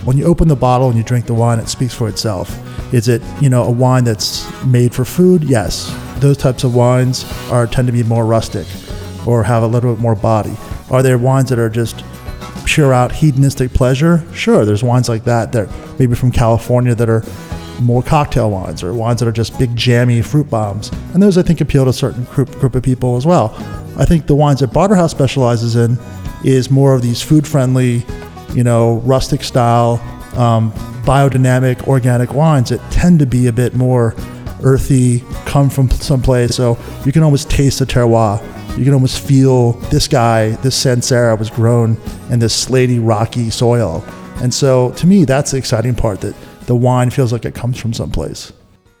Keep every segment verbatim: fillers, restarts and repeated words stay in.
when you open the bottle and you drink the wine, it speaks for itself. Is it, you know, a wine that's made for food? Yes. Those types of wines are tend to be more rustic or have a little bit more body. Are there wines that are just pure out hedonistic pleasure? Sure, there's wines like that that maybe from California that are more cocktail wines, or wines that are just big jammy fruit bombs. And those, I think, appeal to a certain group, group of people as well. I think the wines that Barterhouse specializes in is more of these food-friendly, you know, rustic style, um, biodynamic, organic wines that tend to be a bit more earthy, come from someplace. So you can almost taste the terroir. You can almost feel this guy, this Sancerre was grown in this slaty, rocky soil. And so to me, that's the exciting part, that the wine feels like it comes from someplace.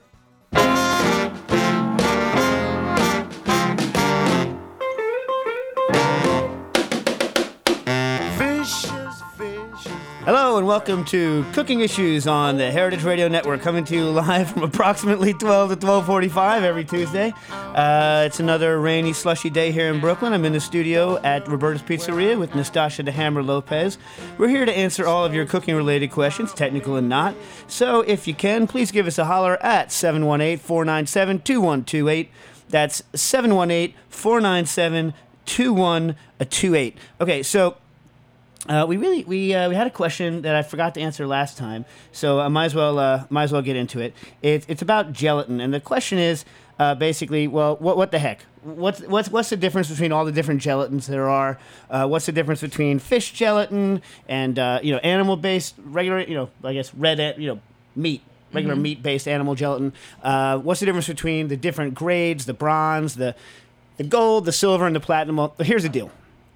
Hello and welcome to Cooking Issues on the Heritage Radio Network, coming to you live from approximately twelve to twelve forty-five every Tuesday. Uh, it's another rainy, slushy day here in Brooklyn. I'm in the studio at Roberta's Pizzeria with Nastasha the Hammer Lopez. We're here to answer all of your cooking-related questions, technical and not. So if you can, please give us a holler at seven one eight, four nine seven, two one two eight. That's seven one eight, four nine seven, two one two eight. Okay, so... Uh, we really we uh, we had a question that I forgot to answer last time, so I might as well uh, might as well get into it. it. It's about gelatin, and the question is uh, basically, well, what what the heck? What's what's what's the difference between all the different gelatins there are? Uh, what's the difference between fish gelatin and uh, you know animal based regular you know I guess red you know meat regular mm-hmm. meat based animal gelatin? Uh, what's the difference between the different grades, the bronze, the the gold, the silver, and the platinum? Well, here's the deal.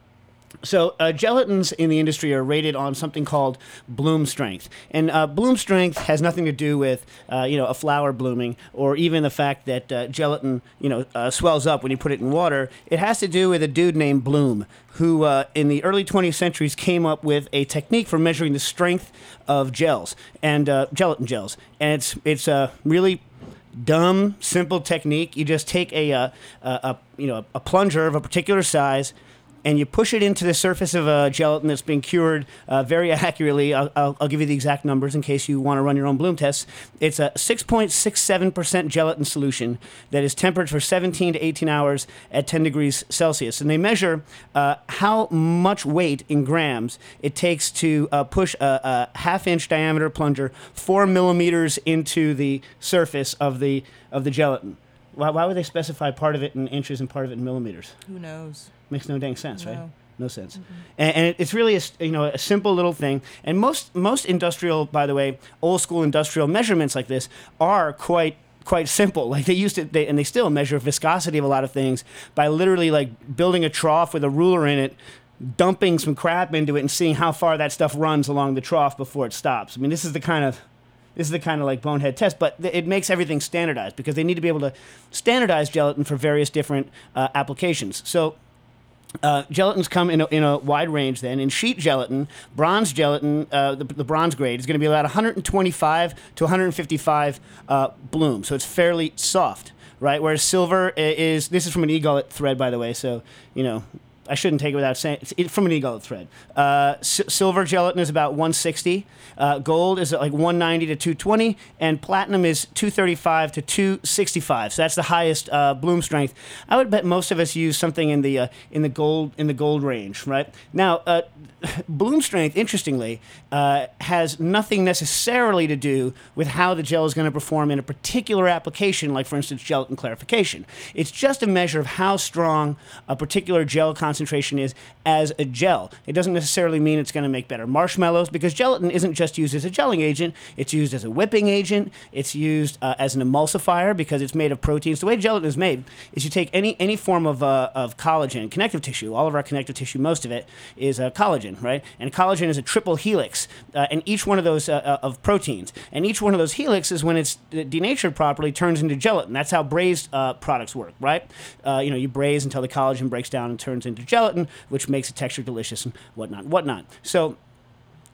So uh, gelatins in the industry are rated on something called bloom strength, and uh, bloom strength has nothing to do with uh, you know a flower blooming, or even the fact that uh, gelatin you know uh, swells up when you put it in water. It has to do with a dude named Bloom, who uh, in the early twentieth centuries came up with a technique for measuring the strength of gels and uh, gelatin gels, and it's it's a really dumb, simple technique. You just take a, a, a, a you know a plunger of a particular size, and you push it into the surface of a gelatin that's been cured uh, very accurately. I'll, I'll, I'll give you the exact numbers in case you want to run your own bloom tests. It's a six point six seven percent gelatin solution that is tempered for seventeen to eighteen hours at ten degrees Celsius. And they measure uh, how much weight in grams it takes to uh, push a, a half-inch diameter plunger four millimeters into the surface of the of the gelatin. Why, why would they specify part of it in inches and part of it in millimeters? Who knows? Makes no dang sense, no. right? No sense. Mm-hmm. And, and it's really a, you know a simple little thing. And most most industrial, by the way, old school industrial measurements like this are quite quite simple. Like they used to, they, and they still measure viscosity of a lot of things by literally like building a trough with a ruler in it, dumping some crap into it, and seeing how far that stuff runs along the trough before it stops. I mean, this is the kind of This is the kind of like bonehead test, but th- it makes everything standardized because they need to be able to standardize gelatin for various different uh, applications. So uh, gelatins come in a, in a wide range then. In sheet gelatin, bronze gelatin, uh, the, the bronze grade, is going to be about one twenty-five to one fifty-five uh, bloom, so it's fairly soft, right? Whereas silver is, this is from an e-gullet thread, by the way, so, you know, I shouldn't take it without saying it's from an e-gullet thread. Uh, s- silver gelatin is about one sixty. Uh, gold is like one ninety to two twenty, and platinum is two thirty-five to two sixty-five. So that's the highest uh, bloom strength. I would bet most of us use something in the uh, in the gold in the gold range, right? Now, uh, bloom strength, interestingly, uh, has nothing necessarily to do with how the gel is going to perform in a particular application, like for instance gelatin clarification. It's just a measure of how strong a particular gel concentration concentration is as a gel. It doesn't necessarily mean it's going to make better marshmallows, because gelatin isn't just used as a gelling agent, it's used as a whipping agent, it's used uh, as an emulsifier because it's made of proteins. The way gelatin is made is you take any any form of, uh, of collagen, connective tissue, all of our connective tissue, most of it is uh, collagen, right? And collagen is a triple helix, uh, and each one of those uh, uh, of proteins, and each one of those helixes, when it's denatured properly, turns into gelatin. That's how braised uh, products work, right? Uh, you know, you braise until the collagen breaks down and turns into gelatin, which makes the texture delicious and whatnot, whatnot. So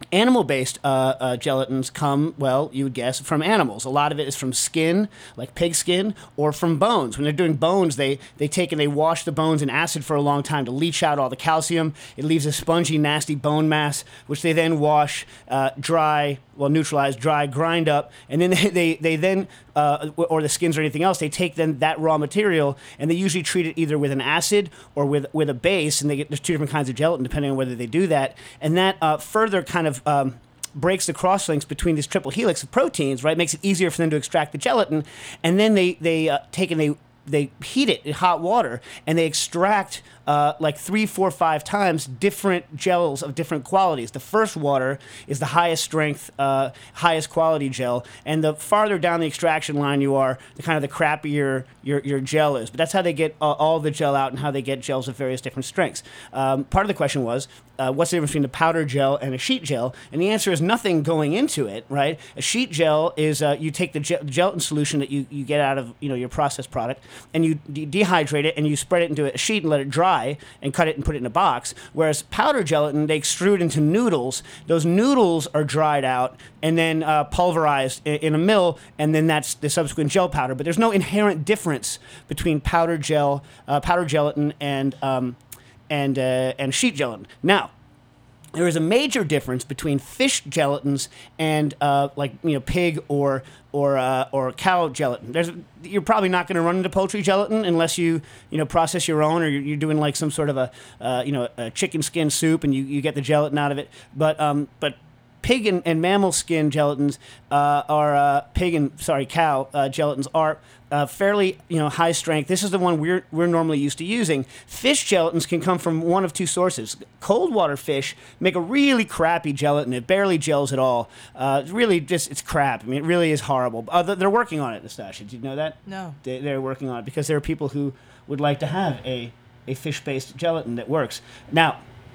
Animal-based uh, uh, gelatins come, well, you would guess, from animals. A lot of it is from skin, like pig skin, or from bones. When they're doing bones, they, they take and they wash the bones in acid for a long time to leach out all the calcium. It leaves a spongy, nasty bone mass, which they then wash, uh, dry, well, neutralize, dry, grind up, and then they, they, they then, uh, or the skins or anything else, they take then that raw material, and they usually treat it either with an acid or with, with a base, and they get, there's two different kinds of gelatin depending on whether they do that, and that uh, further kind of um, breaks the crosslinks between these triple helix of proteins, right? Makes it easier for them to extract the gelatin, and then they, they uh, take and they they heat it in hot water, and they extract uh, like three, four, five times different gels of different qualities. The first water is the highest strength, uh, highest quality gel, and the farther down the extraction line you are, the kind of the crappier your, your gel is. But that's how they get uh, all the gel out and how they get gels of various different strengths. Um, part of the question was, uh, what's the difference between the powder gel and a sheet gel? And the answer is nothing going into it, right? A sheet gel is uh, you take the ge- gelatin solution that you, you get out of you know your processed product, and you de- dehydrate it, and you spread it into a sheet and let it dry, and cut it and put it in a box. Whereas powder gelatin, they extrude into noodles. Those noodles are dried out and then uh, pulverized in, in a mill, and then that's the subsequent gel powder. But there's no inherent difference between powder gel, uh, powder gelatin, and um, and uh, and sheet gelatin. Now, there is a major difference between fish gelatins and uh, like you know pig or or uh, or cow gelatin. There's you're probably not going to run into poultry gelatin unless you you know process your own, or you're, you're doing like some sort of a uh, you know a chicken skin soup and you, you get the gelatin out of it. But um but pig and, and mammal skin gelatins uh, are uh, pig and sorry cow uh, gelatins are uh, fairly you know high strength. This is the one we're we're normally used to using. Fish gelatins can come from one of two sources. Cold water fish make a really crappy gelatin. It barely gels at all. Uh, it's really just it's crap. I mean, it really is horrible. Uh, they're working on it, Nastasha. Did you know that? No. They, they're working on it because there are people who would like to have a a fish-based gelatin that works now.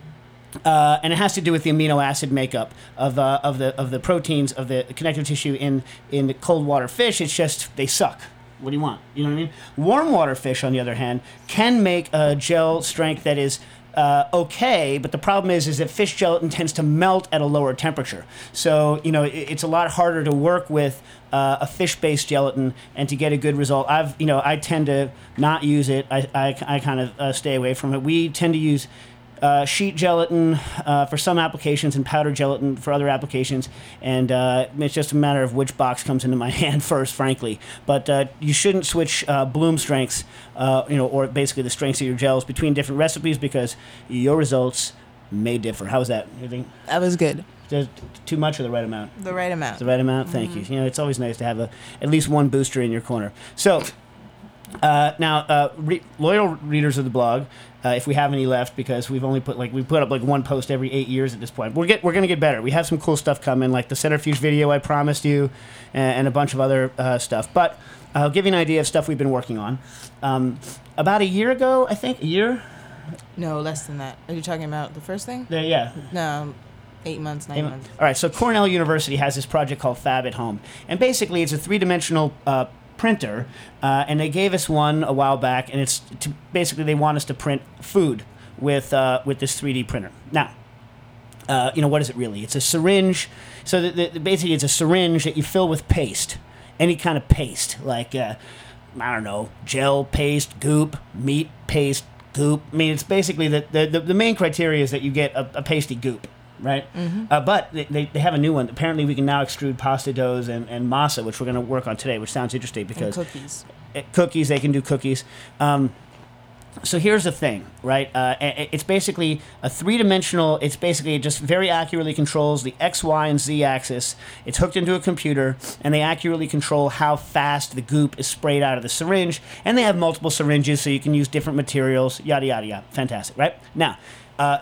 Uh, and it has to do with the amino acid makeup of uh, of the of the proteins of the connective tissue in in the cold water fish. It's just they suck. What do you want? You know what I mean? Warm water fish, on the other hand, can make a gel strength that is uh, okay, but the problem is is that fish gelatin tends to melt at a lower temperature. So you know it, it's a lot harder to work with uh, a fish-based gelatin and to get a good result. I've you know I tend to not use it. I I, I kind of uh, stay away from it. We tend to use Uh, sheet gelatin uh, for some applications and powder gelatin for other applications, and uh, it's just a matter of which box comes into my hand first, frankly. But uh, you shouldn't switch uh, bloom strengths, uh, you know, or basically the strengths of your gels between different recipes because your results may differ. How was that? You think That was good. there's too much or the right amount? The right amount. The right amount. Thank Mm-hmm. you. You know, it's always nice to have a at least one booster in your corner. So. Uh, now, uh, re- loyal readers of the blog, uh, if we have any left, because we've only put like we put up like one post every eight years at this point. We're get we're gonna get better. We have some cool stuff coming, like the centrifuge video I promised you, and, and a bunch of other uh, stuff. But I'll give you an idea of stuff we've been working on. Um, about a year ago, I think a year. No, less than that. Are you talking about the first thing? There, yeah. No, eight months, nine Eight months. All right. So Cornell University has this project called Fab at Home, and basically it's a three-dimensional Uh, printer, uh, and they gave us one a while back, and it's to, basically they want us to print food with uh, with this three D printer. Now, uh, you know what is it really? It's a syringe. So the, the, basically, it's a syringe that you fill with paste, any kind of paste, like uh, I don't know, gel, paste, goop, meat, paste, goop. I mean, it's basically the the, the main criteria is that you get a, a pasty goop. Right, mm-hmm. uh, but they, they, they have a new one. Apparently, we can now extrude pasta doughs and, and masa, which we're going to work on today, which sounds interesting because And cookies. It, cookies, they can do cookies. Um, so here's the thing, right? Uh, it, it's basically a three-dimensional. It's basically it just very accurately controls the X, Y, and Z axis. It's hooked into a computer, and they accurately control how fast the goop is sprayed out of the syringe. And they have multiple syringes, so you can use different materials. Yada yada yada. Fantastic, right? Now. Uh,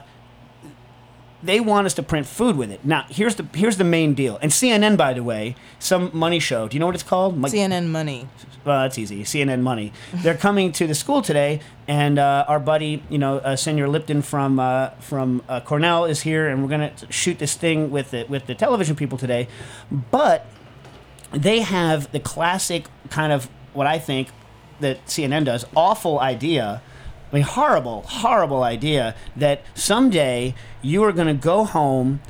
They want us to print food with it. Now, here's the here's the main deal. And C N N, by the way, some money show. Do you know what it's called? C N N Money. Well, that's easy. C N N Money. They're coming to the school today, and uh, our buddy, you know, uh, Senor Lipton from uh, from uh, Cornell is here, and we're gonna shoot this thing with the with the television people today. But they have the classic kind of what I think that C N N does awful idea. I mean, horrible, horrible idea that someday you are going to go home,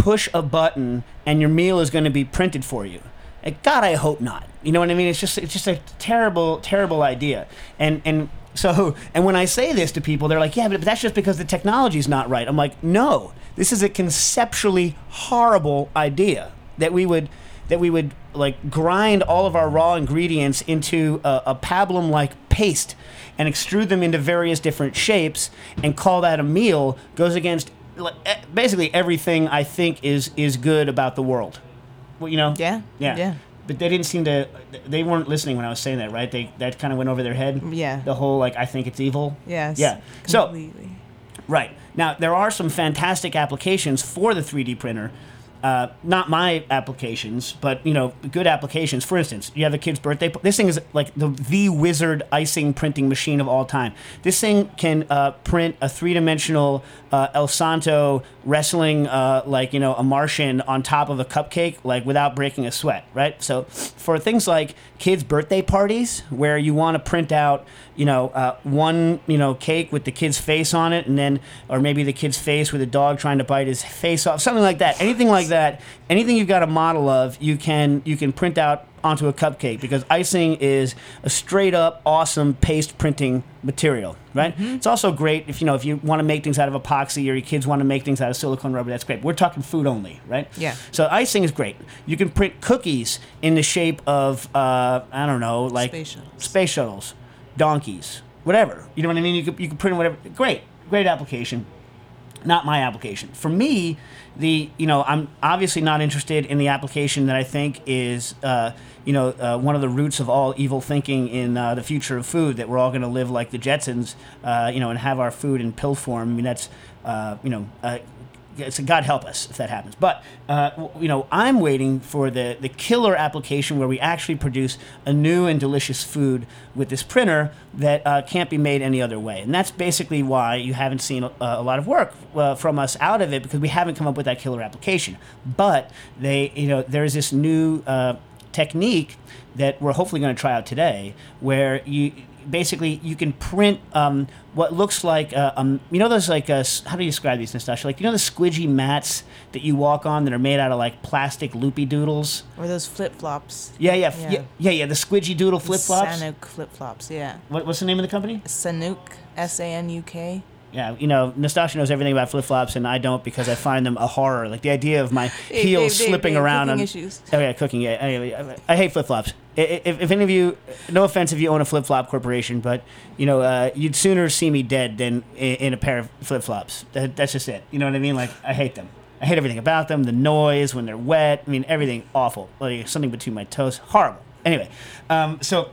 push a button and your meal is going to be printed for you. Like, God, I hope not. You know what I mean? It's just it's just a terrible, terrible idea. And and so and when I say this to people, they're like, yeah, but that's just because the technology's not right. I'm like, no, this is a conceptually horrible idea that we would that we would like grind all of our raw ingredients into a, a pablum-like paste and extrude them into various different shapes and call that a meal goes against like, basically everything I think is is good about the world. Well, you know? Yeah. Yeah. Yeah. But they didn't seem to, they weren't listening when I was saying that, right? They That kind of went over their head. Yeah. The whole, like, I think it's evil. Yes. Yeah. Completely. So, right. Now, there are some fantastic applications for the three D printer. Uh, not my applications, but, you know, good applications. For instance, you have a kid's birthday. This thing is like the, the wizard icing printing machine of all time. This thing can uh, print a three-dimensional uh, El Santo wrestling, uh, like, you know, a Martian on top of a cupcake, like, without breaking a sweat, right? So for things like kids' birthday parties, where you want to print out, you know, uh, one, you know, cake with the kid's face on it, and then, or maybe the kid's face with a dog trying to bite his face off, something like that. Anything like that, anything you've got a model of, you can you can print out onto a cupcake, because icing is a straight up awesome paste printing material, right? Mm-hmm. It's also great if you know if you want to make things out of epoxy, or your kids want to make things out of silicone rubber. That's great. We're talking food only, right? Yeah. So icing is great. You can print cookies in the shape of uh, I don't know, like Space shuttles. space shuttles, donkeys, whatever. You know what I mean? You can you can print whatever. Great, great application. Not my application. For me, the you know I'm obviously not interested in the application that I think is uh, you know uh, one of the roots of all evil thinking in uh, the future of food, that we're all going to live like the Jetsons, uh, you know, and have our food in pill form. I mean, that's uh, you know. Uh, So God help us if that happens. But, uh, you know, I'm waiting for the, the killer application where we actually produce a new and delicious food with this printer that uh, can't be made any other way. And that's basically why you haven't seen a, a lot of work uh, from us out of it, because we haven't come up with that killer application. But they, you know, there's this new uh, technique that we're hopefully going to try out today, where you basically you can print um, what looks like uh, um, you know those like uh, how do you describe these, Nastasha? Like, you know the squidgy mats that you walk on that are made out of like plastic loopy doodles, Or those flip flops. yeah yeah Yeah. yeah yeah, yeah the squidgy doodle flip flops. Sanuk flip flops. Yeah. What, what's the name of the company? Sanuk. S A N U K. Yeah, you know, Nastasha knows everything about flip flops, and I don't, because I find them a horror. Like the idea of my Dave, heels Dave, Dave, slipping Dave, around cooking on. issues. Oh yeah, cooking. Yeah, anyway, I, I hate flip flops. If, if any of you, no offense if you own a flip flop corporation, but you know, uh, you'd sooner see me dead than in, in a pair of flip flops. That, that's just it. You know what I mean? Like, I hate them. I hate everything about them. The noise when they're wet. I mean, everything awful. Like something between my toes. Horrible. Anyway, um, so.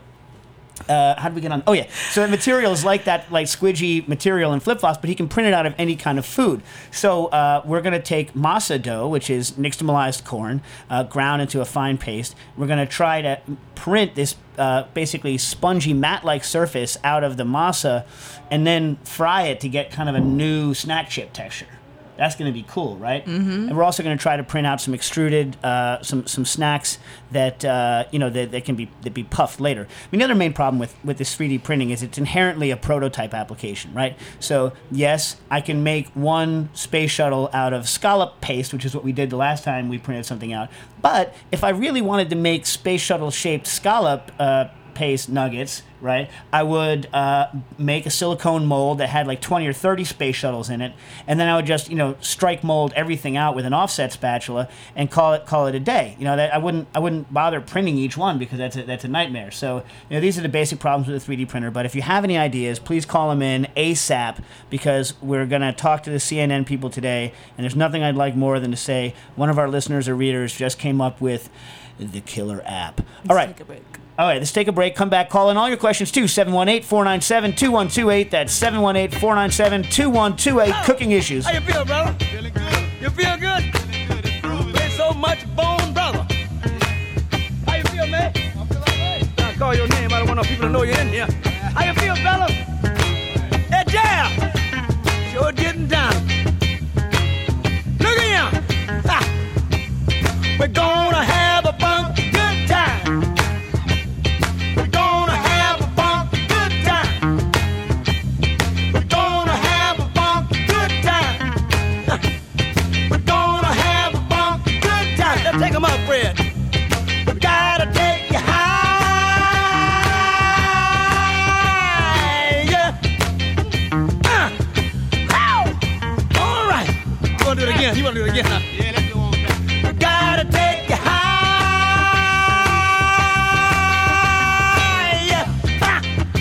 Uh, how did we get on? Oh yeah, so the material is like that, like squidgy material in flip flops, but he can print it out of any kind of food. So uh, we're gonna take masa dough, which is nixtamalized corn, uh, ground into a fine paste. We're gonna try to print this uh, basically spongy mat-like surface out of the masa, and then fry it to get kind of a new snack chip texture. That's going to be cool, right? Mm-hmm. And we're also going to try to print out some extruded, uh, some some snacks that uh, you know that, that can be that be puffed later. I mean, the other main problem with, with this three D printing is it's inherently a prototype application, right? So yes, I can make one space shuttle out of scallop paste, which is what we did the last time we printed something out. But if I really wanted to make space shuttle shaped scallop uh, paste nuggets, right, I would uh, make a silicone mold that had like twenty or thirty space shuttles in it, and then I would just, you know, strike mold everything out with an offset spatula and call it call it a day. You know, that I wouldn't I wouldn't bother printing each one, because that's a, that's a nightmare. So, you know, these are the basic problems with a three D printer. But if you have any ideas, please call them in ASAP, because we're gonna talk to the C N N people today, and there's nothing I'd like more than to say one of our listeners or readers just came up with the killer app. All right. Take a break. All right, let's take a break. Come back. Call in all your questions to seven one eight, four nine seven, two one two eight. That's seven one eight, four nine seven, two one two eight. Cooking Issues. How you feel, brother? Feeling good. You feel good? There's so much bone, brother. How you feel, man? I feel all right. Now call your name. I don't want no people to know you're in here. How you feel, fella? Hey, Jam. Sure getting down. Look at him. Ha. We're gonna have a funky good time. We're gonna have a funky good time. We're gonna have a funky good time. We're gonna have a Come on, Fred. Gotta take you higher. Uh, ow. All right. You wanna do it again? You wanna do it again? Huh? Yeah, let's go on back. Gotta take you higher. Ha.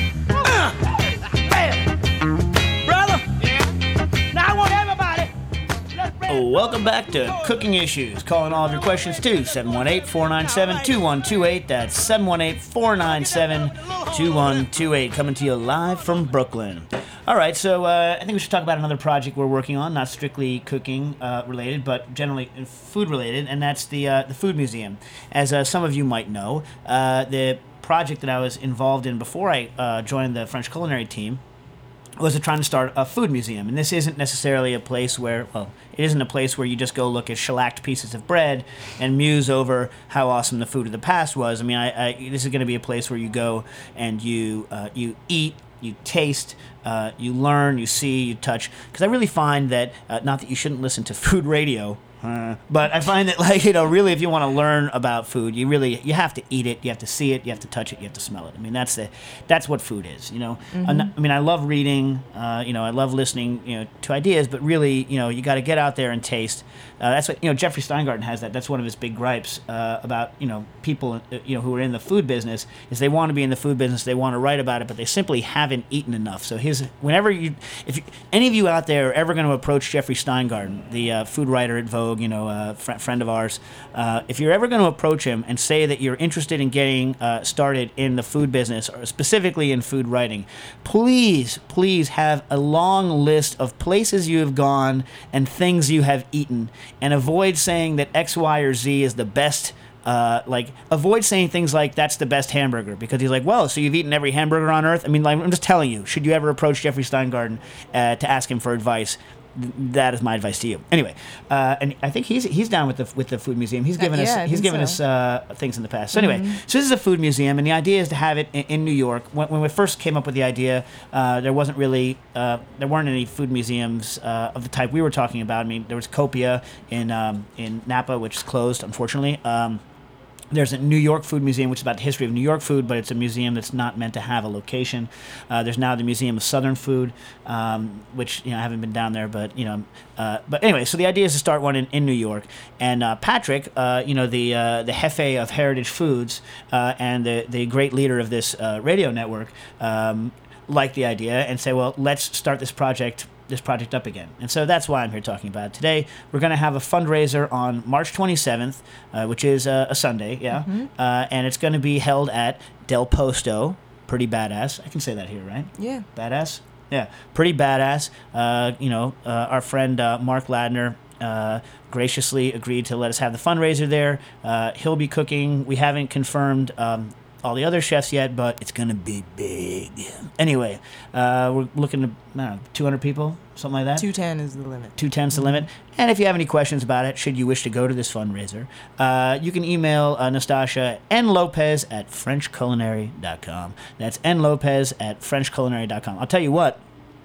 Uh, bam. Brother. Yeah. Now I want everybody. Let's bring Oh, welcome back to Cooking Issues. Calling all of your questions to seven one eight, four nine seven, two one two eight. That's seven one eight, four nine seven, two one two eight. Coming to you live from Brooklyn. All right, so uh, I think we should talk about another project we're working on, not strictly cooking uh, related, but generally food related, and that's the uh, the Food Museum. As uh, some of you might know, uh, the project that I was involved in before I uh, joined the French culinary team was trying to start a food museum. And this isn't necessarily a place where, well, it isn't a place where you just go look at shellacked pieces of bread and muse over how awesome the food of the past was. I mean, I, I, this is going to be a place where you go and you uh, you eat, you taste, uh, you learn, you see, you touch. Because I really find that, uh, not that you shouldn't listen to food radio, Uh, but I find that, like, you know, really, if you want to learn about food, you really you have to eat it, you have to see it, you have to touch it, you have to smell it. I mean, that's the that's what food is, you know. Mm-hmm. And, I mean, I love reading, uh, you know, I love listening, you know, to ideas, but really, you know, you got to get out there and taste. Uh, that's what, you know, Jeffrey Steingarten has that. That's one of his big gripes uh, about, you know, people, uh, you know, who are in the food business, is they want to be in the food business, they want to write about it, but they simply haven't eaten enough. So his, whenever you, if you, any of you out there are ever going to approach Jeffrey Steingarten, the uh, food writer at Vogue, you know, uh, fr- friend of ours, uh, if you're ever going to approach him and say that you're interested in getting uh, started in the food business, or specifically in food writing, please, please have a long list of places you have gone and things you have eaten, and avoid saying that X, Y, or Z is the best. Uh, like, avoid saying things like, that's the best hamburger, because he's like, well, so you've eaten every hamburger on earth? I mean, like, I'm just telling you, should you ever approach Jeffrey Steingarten uh, to ask him for advice, th- that is my advice to you. Anyway, uh, and I think he's he's down with the with the food museum. He's given Uh, yeah, us I he's think given so. us uh, things in the past. So anyway, so this is a food museum, and the idea is to have it in, in New York. When, when we first came up with the idea, uh, there wasn't really uh, there weren't any food museums uh, of the type we were talking about. I mean, there was Copia in um, in Napa, which is closed, unfortunately. Um, There's a New York Food Museum, which is about the history of New York food, but it's a museum that's not meant to have a location. Uh, there's now the Museum of Southern Food, um, which, you know, I haven't been down there, but, you know, uh, but anyway, so the idea is to start one in, in New York. And uh, Patrick, uh, you know, the uh, the jefe of Heritage Foods uh, and the, the great leader of this uh, radio network, um, liked the idea and said, well, let's start this project this project up again. And so that's why I'm here talking about it today. We're going to have a fundraiser on March twenty-seventh, uh, which is uh, a Sunday, yeah? Mm-hmm. Uh, and it's going to be held at Del Posto. Pretty badass. I can say that here, right? Yeah. Badass? Yeah, pretty badass. Uh, you know, uh, our friend uh, Mark Ladner uh, graciously agreed to let us have the fundraiser there. Uh, he'll be cooking. We haven't confirmed um, all the other chefs yet, but it's going to be big. Anyway, uh, we're looking to, I don't know, two hundred people, something like that? two ten is the limit. two ten is the limit. And if you have any questions about it, should you wish to go to this fundraiser, uh, you can email uh, Nastasha N. Lopez at French Culinary dot com. That's N. Lopez at French Culinary dot com. I'll tell you what,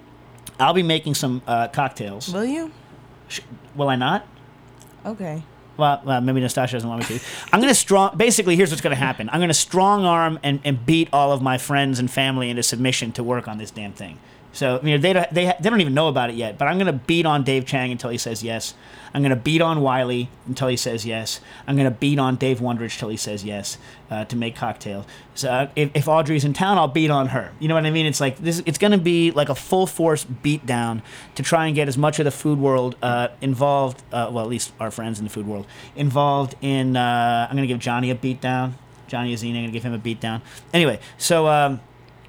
I'll be making some uh, cocktails. Will you? Sh- Will I not? Okay. Well, well, maybe Nastasha doesn't want me to. I'm going to strong... Basically, here's what's going to happen. I'm going to strong arm and, and beat all of my friends and family into submission to work on this damn thing. So, you know, they don't, they, they don't even know about it yet, but I'm going to beat on Dave Chang until he says yes. I'm going to beat on Wiley until he says yes. I'm going to beat on Dave Wondrich till he says yes uh, to make cocktails. So uh, if, if Audrey's in town, I'll beat on her. You know what I mean? It's like this. It's going to be like a full force beat down to try and get as much of the food world uh, involved. Uh, well, at least our friends in the food world involved in. Uh, I'm going to give Johnny a beat down. Johnny Azina, I'm going to give him a beat down. Anyway, so. Um,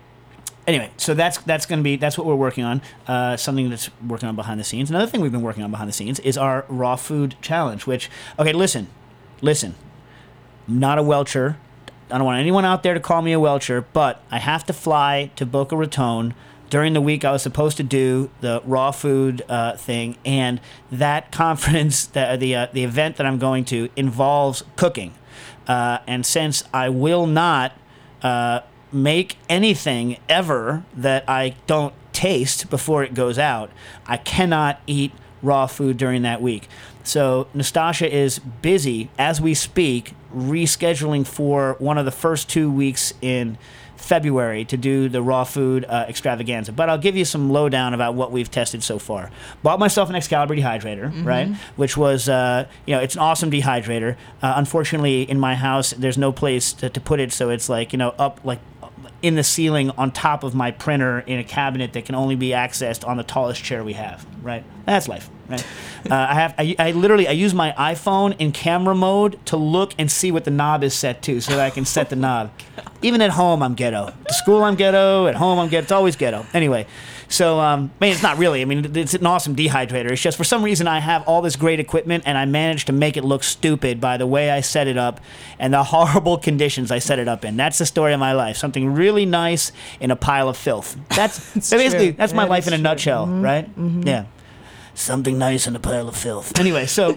Anyway, so that's that's going to be that's what we're working on. Uh, something that's working on behind the scenes. Another thing we've been working on behind the scenes is our raw food challenge. Which, okay, listen, listen. I'm not a welcher. I don't want anyone out there to call me a welcher, but I have to fly to Boca Raton during the week I was supposed to do the raw food uh, thing, and that conference, the the uh, the event that I'm going to involves cooking, uh, and since I will not. Uh, make anything ever that I don't taste before it goes out, I cannot eat raw food during that week. So Nastasha is busy as we speak rescheduling for one of the first two weeks in February to do the raw food uh, extravaganza. But I'll give you some lowdown about what we've tested so far. Bought myself an Excalibur dehydrator, mm-hmm. right? Which was, uh, you know, it's an awesome dehydrator. Uh, unfortunately, in my house, there's no place to, to put it, so it's like, you know, up like in the ceiling on top of my printer in a cabinet that can only be accessed on the tallest chair we have, right? That's life, right? uh, I have, I, I literally, I use my iPhone in camera mode to look and see what the knob is set to so that I can set the knob. Even at home, I'm ghetto. At school, I'm ghetto. At home, I'm ghetto. It's always ghetto. Anyway, so, um, I mean, it's not really. I mean, it's an awesome dehydrator. It's just for some reason I have all this great equipment and I managed to make it look stupid by the way I set it up and the horrible conditions I set it up in. That's the story of my life. Something really nice in a pile of filth. That's so basically, true. that's my That life in a is nutshell, true. Mm-hmm. right? Mm-hmm. Yeah. Something nice in a pile of filth. Anyway, so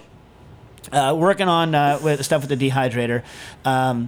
uh, working on uh, with stuff with the dehydrator. Um,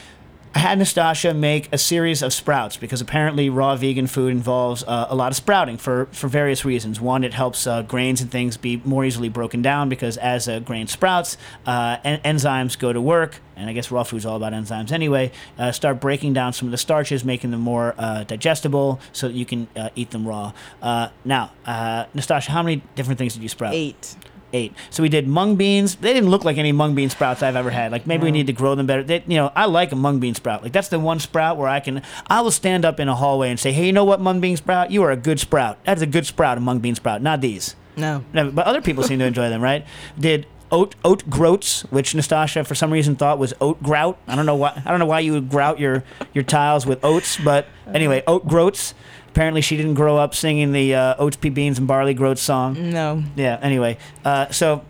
I had Nastasha make a series of sprouts because apparently raw vegan food involves uh, a lot of sprouting for, for various reasons. One, it helps uh, grains and things be more easily broken down because as a grain sprouts, uh, en- enzymes go to work, and I guess raw food's all about enzymes anyway, uh, start breaking down some of the starches, making them more uh, digestible so that you can uh, eat them raw. Uh, now, uh, Nastasha, how many different things did you sprout? Eight. Eight. So we did mung beans. They didn't look like any mung bean sprouts I've ever had. Like maybe we No. need to grow them better. They, you know, I like a mung bean sprout. Like that's the one sprout where I can, I will stand up in a hallway and say, hey, you know what, mung bean sprout? You are a good sprout. That's a good sprout, a mung bean sprout, not these. No. No, but other people seem to enjoy them, right? Did oat oat groats, which Nastasha for some reason thought was oat grout. I don't know why. I don't know why you would grout your your tiles with oats, but anyway, oat groats. Apparently, she didn't grow up singing the uh, oats, pea beans, and barley groats song. No. Yeah. Anyway, uh, so.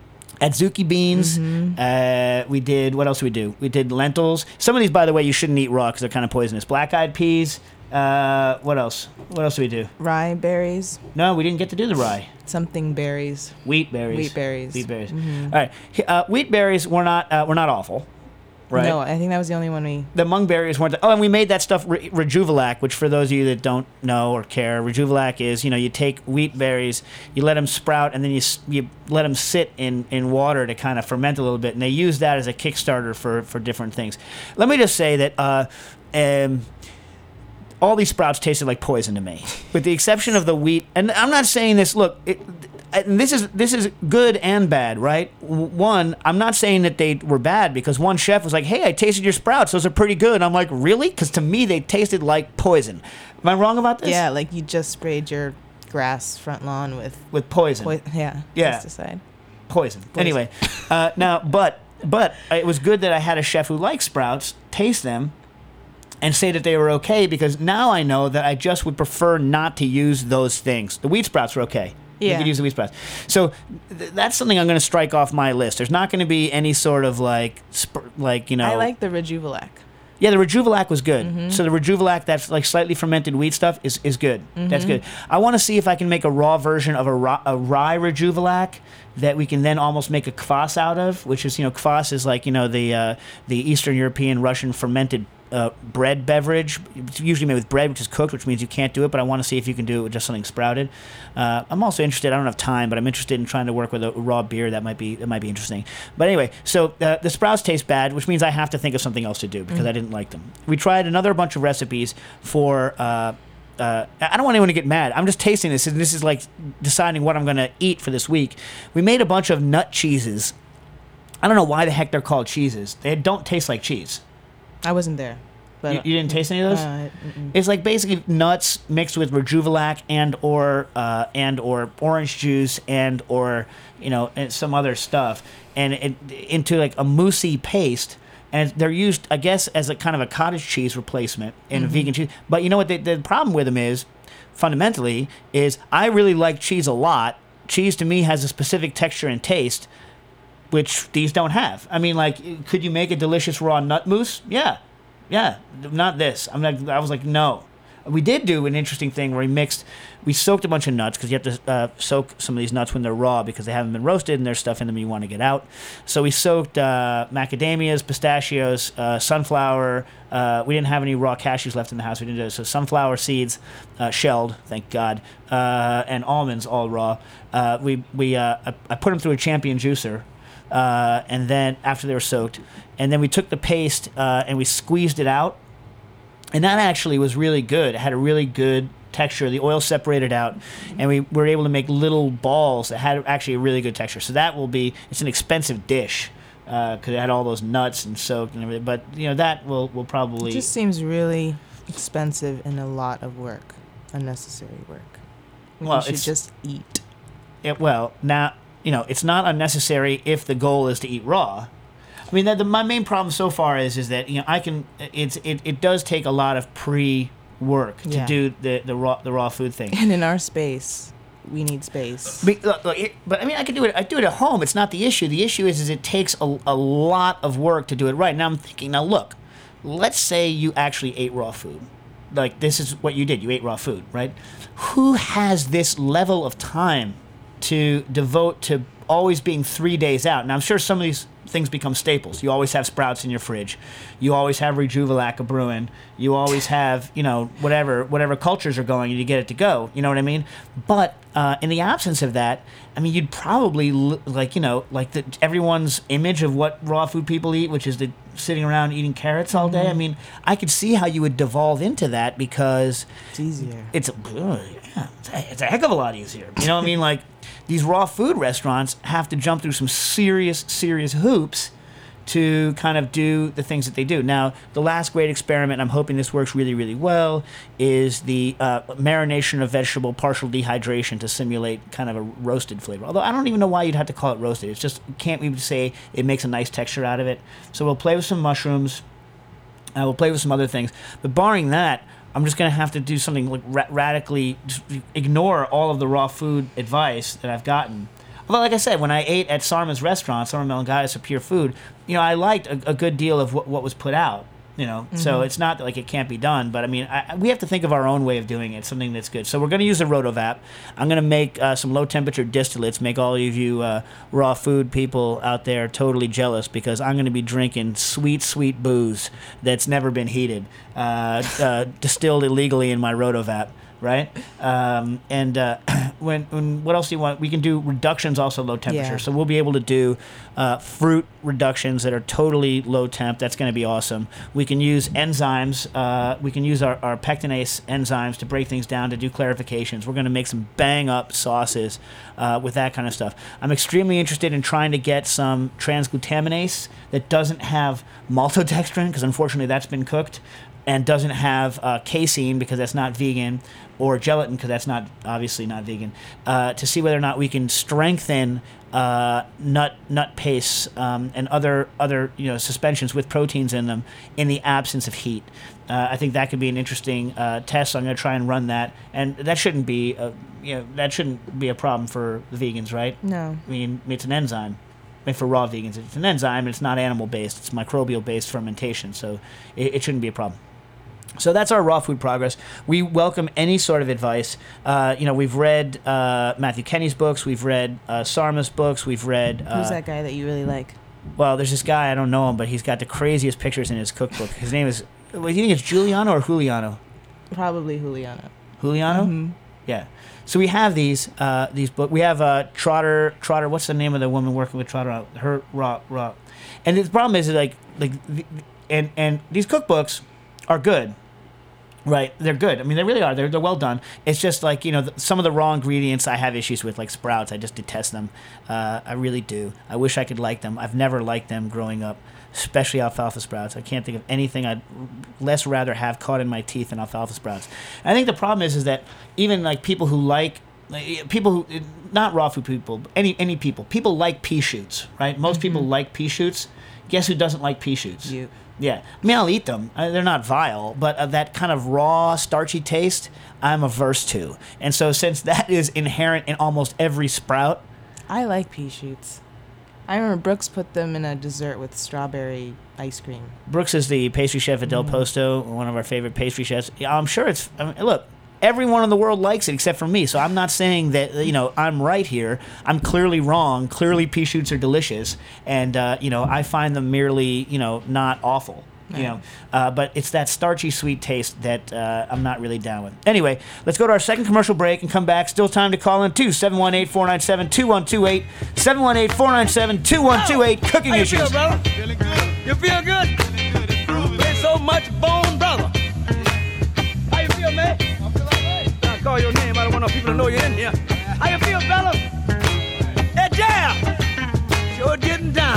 Adzuki beans. Mm-hmm. Uh, we did, what else did we do? We did lentils. Some of these, by the way, you shouldn't eat raw because they're kind of poisonous. Black-eyed peas. Uh, what else? What else did we do? Rye berries. No, we didn't get to do the rye. Something berries. Wheat berries. Wheat berries. Wheat berries. Mm-hmm. All right. Uh, wheat berries were not, uh, were not awful. Right. No, I think that was the only one we... The mung berries weren't. The, oh, and we made that stuff Re- Rejuvelac, which for those of you that don't know or care, Rejuvelac is, you know, you take wheat berries, you let them sprout, and then you s- you let them sit in, in water to kind of ferment a little bit, and they use that as a Kickstarter for, for different things. Let me just say that uh, um, all these sprouts tasted like poison to me, with the exception of the wheat. And I'm not saying this. Look. It, And this is this is good and bad, right? W- One, I'm not saying that they were bad because one chef was like, "Hey, I tasted your sprouts; those are pretty good." And I'm like, "Really?" Because to me, they tasted like poison. Am I wrong about this? Yeah, like you just sprayed your grass front lawn with... with poison. Poi- yeah. Yeah. Pesticide. Poison. Anyway, uh, now, but but it was good that I had a chef who likes sprouts taste them and say that they were okay because now I know that I just would prefer not to use those things. The wheat sprouts were okay. You Yeah. could use the wheat sprouts. So th- that's something I'm going to strike off my list. There's not going to be any sort of like, sp- like you know. I like the Rejuvelac. Yeah, the Rejuvelac was good. Mm-hmm. So the Rejuvelac, that's like slightly fermented wheat stuff, is, is good. Mm-hmm. That's good. I want to see if I can make a raw version of a, ra- a rye Rejuvelac that we can then almost make a kvass out of, which is, you know, kvass is like, you know, the uh, the Eastern European Russian fermented uh, bread beverage. It's usually made with bread, which is cooked, which means you can't do it, but I want to see if you can do it with just something sprouted. Uh, I'm also interested, I don't have time, but I'm interested in trying to work with a raw beer. That might be that might be interesting. But anyway, so uh, the sprouts taste bad, which means I have to think of something else to do because I didn't like them. We tried another bunch of recipes for... Uh, Uh, I don't want anyone to get mad. I'm just tasting this, and this is like deciding what I'm going to eat for this week. We made a bunch of nut cheeses. I don't know why the heck they're called cheeses. They don't taste like cheese. I wasn't there. But You, you didn't taste any of those? Uh, mm-mm. It's like basically nuts mixed with Rejuvelac and or uh, and or orange juice and or you know and some other stuff, and it into like a moussey paste. And they're used, I guess, as a kind of a cottage cheese replacement in Mm-hmm. vegan cheese. But you know what? The, the problem with them is, fundamentally, is I really like cheese a lot. Cheese to me has a specific texture and taste, which these don't have. I mean, like, could you make a delicious raw nut mousse? Yeah, yeah. Not this. I'm like, I was like, no. We did do an interesting thing where we mixed, we soaked a bunch of nuts because you have to uh, soak some of these nuts when they're raw because they haven't been roasted and there's stuff in them you want to get out. So we soaked uh, macadamias, pistachios, uh, sunflower. Uh, we didn't have any raw cashews left in the house. We didn't do it. So sunflower seeds, uh, shelled, thank God, uh, and almonds all raw. Uh, we we uh, I, I put them through a Champion juicer. Uh, and then after they were soaked, and then we took the paste uh, and we squeezed it out. And that actually was really good. It had a really good texture. The oil separated out, and we were able to make little balls that had actually a really good texture. So that will be, it's an expensive dish because uh, it had all those nuts and soaked and everything. But, you know, that will, will probably... It just seems really expensive and a lot of work, unnecessary work. Well, you should it's, just eat. It, well, now, you know, it's not unnecessary if the goal is to eat raw. I mean, that the, my main problem so far is is that you know I can it's it, it does take a lot of pre work to Yeah. do the, the raw the raw food thing. And in our space, we need space. But, look, look, it, but I mean, I can do it. I do it at home. It's not the issue. The issue is is it takes a, a lot of work to do it right. Now I'm thinking. Now look, let's say you actually ate raw food. Like this is what you did. You ate raw food, right? Who has this level of time to devote to always being three days out? Now I'm sure some of these things become staples. You always have Sprouts in your fridge. You always have Rejuvelac brewing. You always have, you know, whatever whatever cultures are going, you get it to go. You know what I mean? But uh, in the absence of that, I mean, you'd probably l- like, you know, like the, everyone's image of what raw food people eat, which is the sitting around eating carrots all day. Mm-hmm. I mean, I could see how you would devolve into that because It's easier. it's a, yeah, it's a, it's a heck of a lot easier. You know what I mean? Like, these raw food restaurants have to jump through some serious, serious hoops to kind of do the things that they do. Now, the last great experiment, I'm hoping this works really, really well, is the uh, marination of vegetable partial dehydration to simulate kind of a roasted flavor. Although I don't even know why you'd have to call it roasted. It's just, can't we say it makes a nice texture out of it? So we'll play with some mushrooms. Uh, we'll play with some other things. But barring that, I'm just going to have to do something like ra- radically just ignore all of the raw food advice that I've gotten. Well, like I said, when I ate at Sarma's restaurant, Sarma Melngadas or Pure Food, you know, I liked a, a good deal of what, what was put out. You know, mm-hmm. So it's not like it can't be done, but I mean, I, we have to think of our own way of doing it, something that's good. So we're going to use a Rotovap. I'm going to make uh, some low temperature distillates, make all of you uh, raw food people out there totally jealous because I'm going to be drinking sweet, sweet booze that's never been heated, uh, uh, distilled illegally in my Rotovap. Right, um, and uh, when, when what else do you want? We can do reductions also low temperature. Yeah. So we'll be able to do uh, fruit reductions that are totally low temp. That's going to be awesome. We can use enzymes. Uh, we can use our, our pectinase enzymes to break things down to do clarifications. We're going to make some bang up sauces uh, with that kind of stuff. I'm extremely interested in trying to get some transglutaminase that doesn't have maltodextrin because unfortunately that's been cooked. And doesn't have uh, casein because that's not vegan, or gelatin because that's not obviously not vegan. Uh, to see whether or not we can strengthen uh, nut nut pastes um, and other other you know suspensions with proteins in them in the absence of heat. Uh, I think that could be an interesting uh, test. So I'm going to try and run that, and that shouldn't be a, you know that shouldn't be a problem for the vegans, right? No. I mean, it's an enzyme. I mean, for raw vegans, it's an enzyme. It's not animal based. It's microbial based fermentation, so it, it shouldn't be a problem. So that's our raw food progress. We welcome any sort of advice. Uh, you know, we've read uh, Matthew Kenny's books. We've read uh, Sarma's books. We've read... Uh, Who's that guy that you really like? Well, there's this guy, I don't know him, but he's got the craziest pictures in his cookbook. His name is... What, do you think it's Giuliano or Juliano? Probably Juliano. Juliano? Mm-hmm. Yeah. So we have these uh, these books. We have uh, Trotter... Trotter, what's the name of the woman working with Trotter? Her... Raw... Raw. And the problem is, like... like, and And these cookbooks are good. Right, they're good. I mean, they really are. They're they're well done. It's just like, you know, the, some of the raw ingredients I have issues with, like Sprouts. I just detest them. Uh, I really do. I wish I could like them. I've never liked them growing up, especially alfalfa sprouts. I can't think of anything I'd less rather have caught in my teeth than alfalfa sprouts. And I think the problem is, is that even like people who like, like people who, not raw food people, but any any people, people like pea shoots, right? Most Mm-hmm. people like pea shoots. Guess who doesn't like pea shoots? You. Yeah, I mean, I'll eat them. Uh, they're not vile, but uh, that kind of raw, starchy taste, I'm averse to. And so since that is inherent in almost every sprout... I like pea shoots. I remember Brooks put them in a dessert with strawberry ice cream. Brooks is the pastry chef at Del Posto, one of our favorite pastry chefs. Yeah, I'm sure it's, I mean, look, everyone in the world likes it except for me, so I'm not saying that, you know, I'm right here. I'm clearly wrong. Clearly pea shoots are delicious, and, uh, you know, I find them merely, you know, not awful. You know, uh, but it's that starchy sweet taste that uh, I'm not really down with. Anyway, let's go to our second commercial break and come back. Still time to call in too. seven one eight, four nine seven, two one two eight. seven one eight, four nine seven, two one two eight. Cooking How you Issues. feel, brother? Feeling good. You feel good? Ain't so much bone, brother. How you feel, man? I feel all right. I call your name. I don't want no people to know you're in here. How you feel, fella? Hey, Jam. Sure getting down.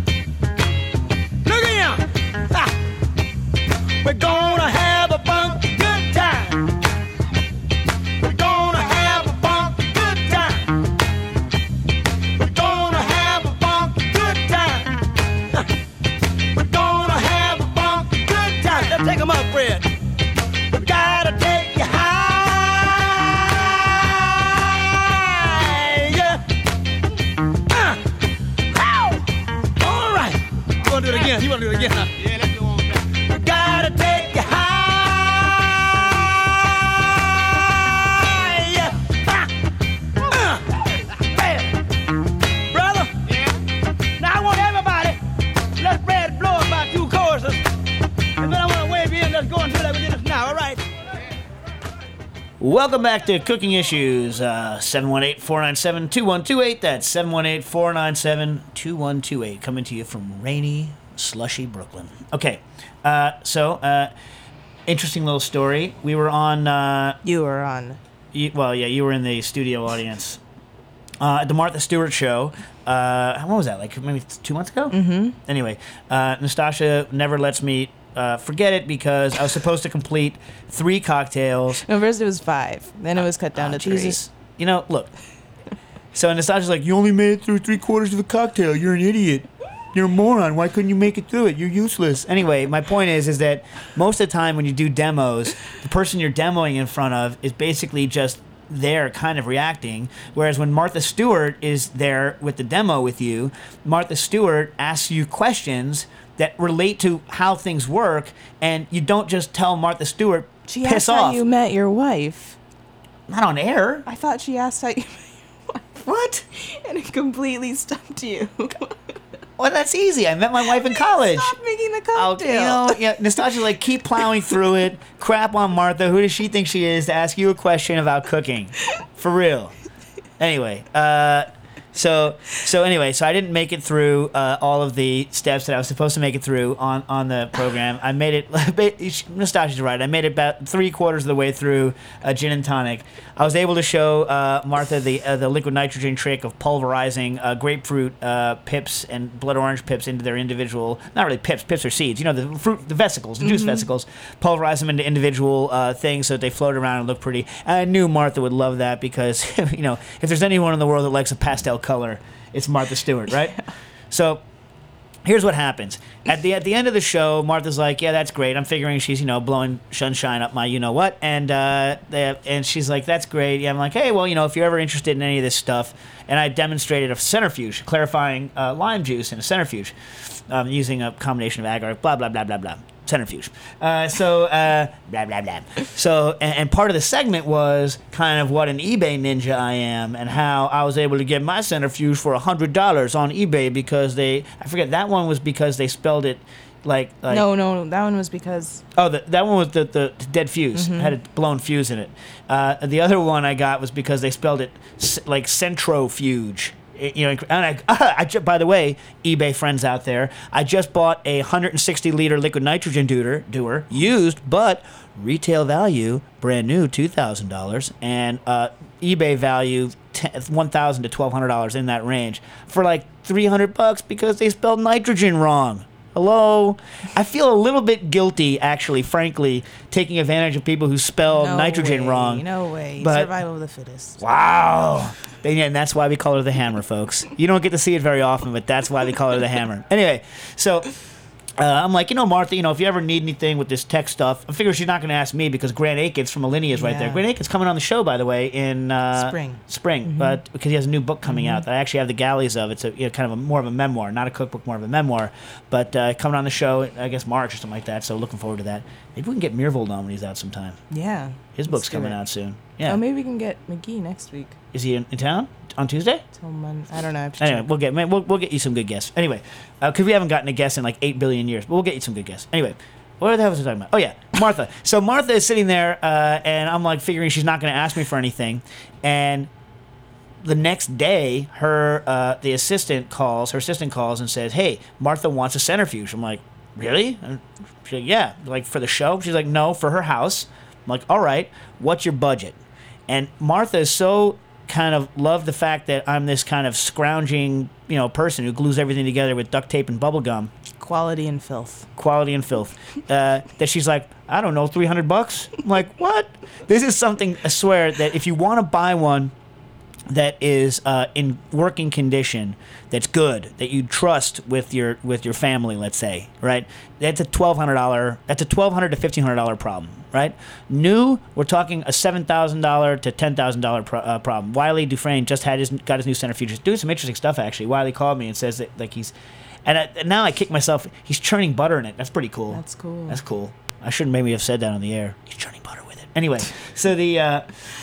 Look at him. Ha. We're gonna have a funky good time. We're gonna have a funky good time. We're gonna have a funky good time. We're gonna have a funky good time. Let's take 'em up, Fred. We gotta take you high. Yeah. Uh. Ow. All right. You wanna do it again? You wanna do it again, huh? Yeah, let's go on back. We gotta take you high. Yeah. Ah. Uh. Bam. Brother. Yeah. Now I want everybody. Let Fred blow about two choruses. And then I want to wave you in. Let's go and do that. We did this now. All right. Welcome back to Cooking Issues. Uh, seven one eight, four nine seven, two one two eight. That's seven one eight, four nine seven, two one two eight. Coming to you from rainy, slushy Brooklyn. Okay, uh, so uh, interesting little story. We were on. Uh, You were on. you, well, yeah, you were in the studio audience uh, at the Martha Stewart show. Uh, when was that? Like maybe two months ago. Mm-hmm. Anyway, uh, Nastasha never lets me uh, forget it because I was supposed to complete three cocktails. No, first it was five. Then it was cut down Oh, to three. Jesus. You know, look. So Nastasha's like, you only made it through three quarters of a cocktail. You're an idiot. You're a moron. Why couldn't you make it through it? You're useless. Anyway, my point is, is that most of the time when you do demos, the person you're demoing in front of is basically just there kind of reacting. Whereas when Martha Stewart is there with the demo with you, Martha Stewart asks you questions that relate to how things work, and you don't just tell Martha Stewart, She piss asked off. how you met your wife. Not on air. I thought she asked how you met your wife. What? And it completely stumped you. Well, that's easy. I met my wife in college. Stop making the Oh, cocktail. you know, yeah, Nastasha's like, keep plowing through it. Crap on Martha. Who does she think she is to ask you a question about cooking? For real. Anyway, uh, so so anyway, so I didn't make it through uh, all of the steps that I was supposed to make it through on, on the program. I made it. Nastasha's right. I made it about three quarters of the way through a gin and tonic. I was able to show uh, Martha the uh, the liquid nitrogen trick of pulverizing uh, grapefruit uh, pips and blood orange pips into their individual, not really pips, pips are seeds, you know, the fruit, the vesicles, the juice Mm-hmm. vesicles, pulverize them into individual uh, things so that they float around and look pretty. And I knew Martha would love that because, you know, if there's anyone in the world that likes a pastel color, it's Martha Stewart, right? So here's what happens. At the at the end of the show, Martha's like, yeah, that's great. I'm figuring she's, you know, blowing sunshine up my you-know-what. And uh, they, and she's like, that's great. Yeah, I'm like, hey, well, you know, if you're ever interested in any of this stuff, and I demonstrated a centrifuge, clarifying uh, lime juice in a centrifuge, um, using a combination of agar, blah, blah, blah, blah, blah. Centrifuge. Uh, so, uh, blah, blah, blah. So, and, and part of the segment was kind of what an eBay ninja I am and how I was able to get my centrifuge for one hundred dollars on eBay because they, I forget, that one was because they spelled it like... like no, no, that one was because... Oh, the, that one was the, the dead fuse. Mm-hmm. Had a blown fuse in it. Uh, the other one I got was because they spelled it c- like centrofuge. It- you know, and I, I ju- by the way, eBay friends out there, I just bought a one hundred sixty liter liquid nitrogen doer, doer used, but retail value, brand new, two thousand dollars, and uh, eBay value, one thousand to twelve hundred dollars in that range for like three hundred bucks because they spelled nitrogen wrong. Hello? I feel a little bit guilty, actually, frankly, taking advantage of people who spell no nitrogen way, wrong. No way. But- Survival of the fittest. Wow. And that's why we call her the Hammer, folks. You don't get to see it very often, but that's why we call her the Hammer. Anyway, so Uh, I'm like, you know, Martha, you know, if you ever need anything with this tech stuff, I figure she's not going to ask me because Grant Akins from Alinea is right there. Yeah. Grant Akins coming on the show, by the way, in uh, Spring. Spring, Mm-hmm. but because he has a new book coming out that I actually have the galleys of. It's a you know, kind of a, more of a memoir, not a cookbook, more of a memoir. But uh, coming on the show, I guess March or something like that. So looking forward to that. Maybe we can get Mirvold on when he's out sometime. Yeah. His let's book's do coming it. out soon. Yeah. Oh, maybe we can get McGee next week. Is he in, in town on Tuesday? Till Mon- I don't know. I have to Anyway, check. we'll get man, we'll, we'll get you some good guests. Anyway, because we haven't gotten a guest in like eight billion years, but we'll get you some good guests. Anyway, what the hell was I talking about? Oh yeah, Martha. So Martha is sitting there, uh, and I'm like figuring she's not going to ask me for anything, and the next day, her uh, the assistant calls. Her assistant calls and says, "Hey, Martha wants a centrifuge." I'm like, "Really?" And she's like, "Yeah." Like for the show? She's like, "No, for her house." I'm like, "All right. What's your budget?" And Martha is so kind of loved the fact that I'm this kind of scrounging, you know, person who glues everything together with duct tape and bubble gum, Quality and filth. quality and filth, uh, that she's like, I don't know, three hundred bucks. I'm like, what? This is something, I swear, that if you want to buy one that is uh, in working condition, that's good, that you trust with your with your family, let's say, right? That's a twelve hundred dollar. That's a twelve hundred to fifteen hundred dollar problem, right? New, we're talking a seven thousand dollar to ten thousand dollar pro- uh, problem. Wiley Dufresne just had his got his new centrifuge. Doing some interesting stuff actually. Wiley called me and says that like he's, and, I, and now I kick myself. He's churning butter in it. That's pretty cool. That's cool. That's cool. I shouldn't maybe have said that on the air. He's churning butter with it. Anyway, so the. Uh,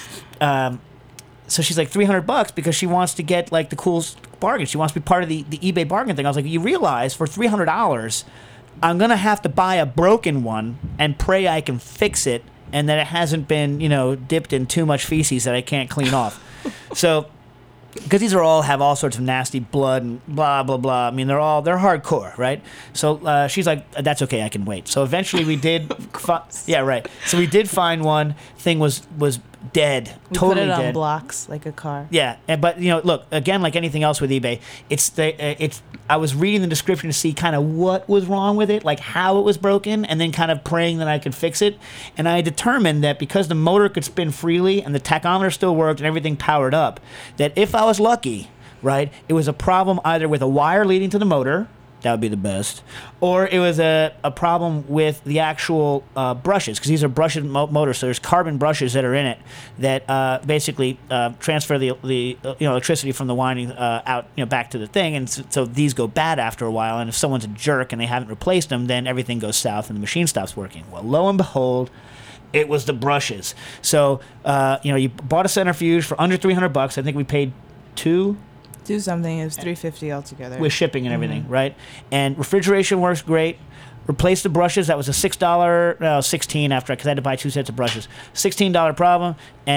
um, So she's like three hundred bucks because she wants to get like the cool bargain. She wants to be part of the, the eBay bargain thing. I was like, you realize for three hundred dollars, I'm going to have to buy a broken one and pray I can fix it and that it hasn't been, you know, dipped in too much feces that I can't clean off. So, because these are all have all sorts of nasty blood and blah, blah, blah. I mean, they're all, they're hardcore, right? So uh, she's like, that's okay, I can wait. So eventually we did, fi- yeah, right. So we did find one. Thing was, was dead, We totally put it on dead. blocks like a car. Yeah, and, but you know, look again, like anything else with eBay, it's the uh, it's. I was reading the description to see kind of what was wrong with it, like how it was broken, and then kind of praying that I could fix it. And I determined that because the motor could spin freely and the tachometer still worked and everything powered up, that if I was lucky, right, it was a problem either with a wire leading to the motor. That would be the best. Or it was a, a problem with the actual uh, brushes, because these are brushed mo- motors, so there's carbon brushes that are in it that uh, basically uh, transfer the, the uh, you know electricity from the winding uh, out you know back to the thing, and so, so these go bad after a while. And if someone's a jerk and they haven't replaced them, then everything goes south and the machine stops working. Well, lo and behold, it was the brushes. So uh, you know you bought a centrifuge for under three hundred bucks. I think we paid two. Do something. It was three fifty altogether. With shipping and everything, right? And refrigeration works great. Replace the brushes. That was a six dollar, no, sixteen after because I had to buy two sets of brushes. Sixteen dollar problem,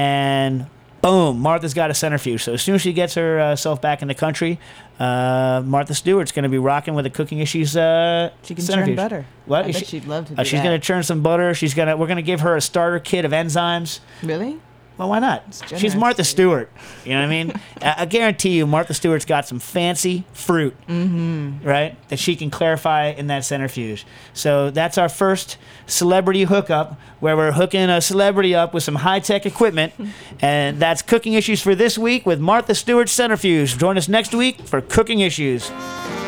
and boom, Martha's got a centrifuge. So as soon as she gets herself back in the country, uh, Martha Stewart's going to be rocking with a Cooking Issues uh, She can centrifuge. churn butter. What? I Is bet she- she'd love to do uh, she's that. going to churn some butter. She's gonna. We're going to give her a starter kit of enzymes. Really? Well, why not? generous. She's Martha Stewart. You know what I mean? I, I guarantee you, Martha Stewart's got some fancy fruit, mm-hmm. right, that she can clarify in that centrifuge. So that's our first celebrity hookup, where we're hooking a celebrity up with some high-tech equipment. And that's Cooking Issues for this week with Martha Stewart's Centrifuge. Join us next week for Cooking Issues.